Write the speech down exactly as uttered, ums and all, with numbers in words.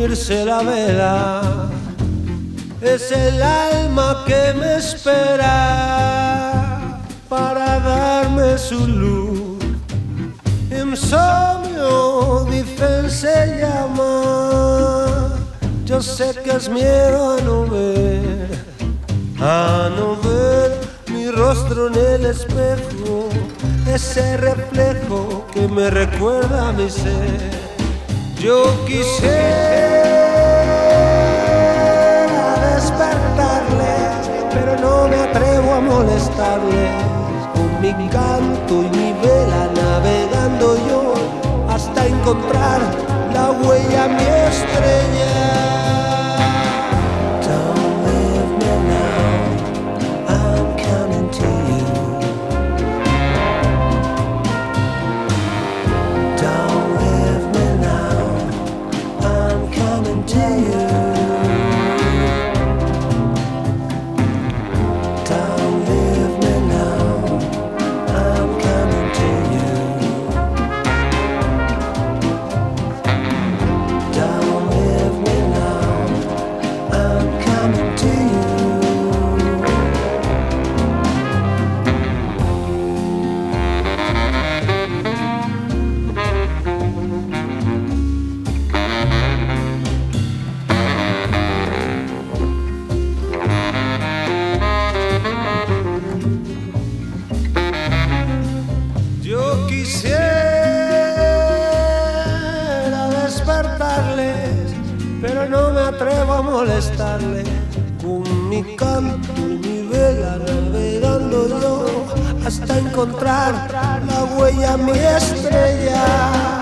unirse la vela. Es el alma que me espera para darme su luz. Insomnio, dicen, se llama. Yo sé que es miedo a no ver, a no ver mi rostro en el espejo, ese reflejo que me recuerda a mi ser. Yo quisiera despertarles, pero no me atrevo a molestarles. Con mi canto y mi vela navegando yo hasta encontrar la huella, mi estrella. Quisiera despertarles, pero no me atrevo a molestarles. Con mi canto y mi vela navegando yo hasta encontrar la huella, mi estrella.